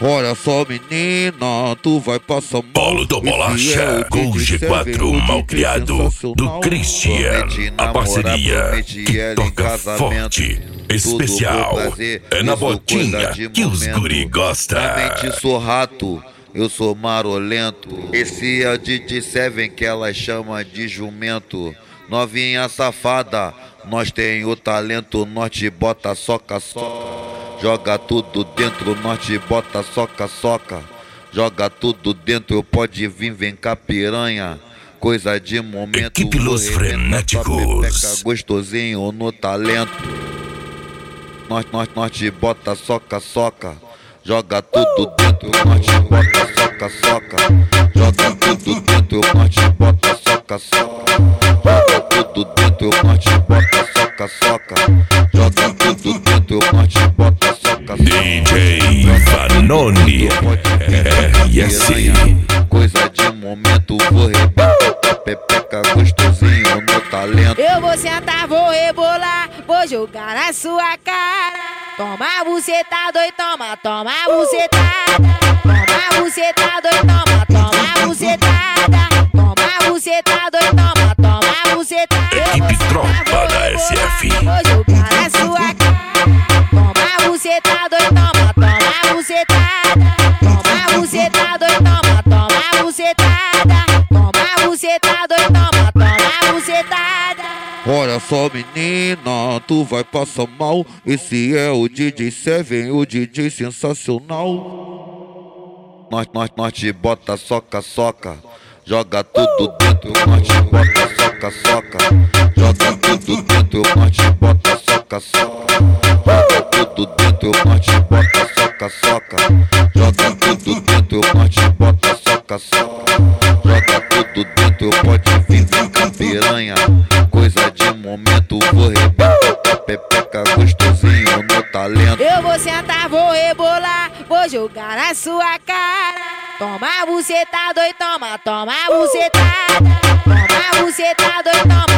Olha só, menina, tu vai passar mal. Paulo do Bolacha com o G4 malcriado do Christian. A parceria que toca forte, especial. É na botinha que os guri gostam. Realmente sou rato, eu sou marolento. Esse é o DJ Seven que ela chama de jumento. Novinha safada, nós tem o talento. Nós te bota soca, soca. Joga tudo dentro, nós te bota soca, soca. Joga tudo dentro, pode vir, vem cá piranha. Coisa de momento. Equipe Los Frenéticos. Gostosinho no talento. Nós te bota soca, soca. Joga tudo dentro, nós te bota soca, soca. Joga tudo dentro, nós te bota soca, soca. Joga tudo dentro, nós te bota soca, soca. Joga tudo dentro, nós te bota soca, soca. DJ Vanoni. Yes. Coisa de momento, vou rebentar pepeca gostosinho no talento. Eu vou sentar, vou rebolar, vou jogar na sua cara. Toma bucetada, oi, toma, toma bucetada. Toma bucetada, oi, toma, toma bucetada. Toma bucetada, oi, toma, toma bucetada. Equipe Tropa da SF. Vou jogar na sua cara. Toma bucetada, oi, toma, toma bucetada. Toma bucetada, oi, toma, toma bucetada. Toma bucetada, oi, toma, toma bucetada. Olha só, menina, tu vai passar mal. Esse é o DJ Seven, o DJ sensacional. Nós te bota soca, soca. Joga tudo dentro, nós te bota soca, soca. Joga tudo dentro, nós te bota soca, soca. Joga tudo dentro, nós te bota soca, soca. Joga tudo dentro, nós te bota soca, soca. Joga tudo dentro, pode vir, vem cá piranha. Coisa de momento, vou rebentar pepeca gostosinho no talento. Eu vou sentar, vou rebolar, vou jogar na sua cara. Toma bucetada, oi, toma, toma bucetada. Toma bucetada, oi, toma.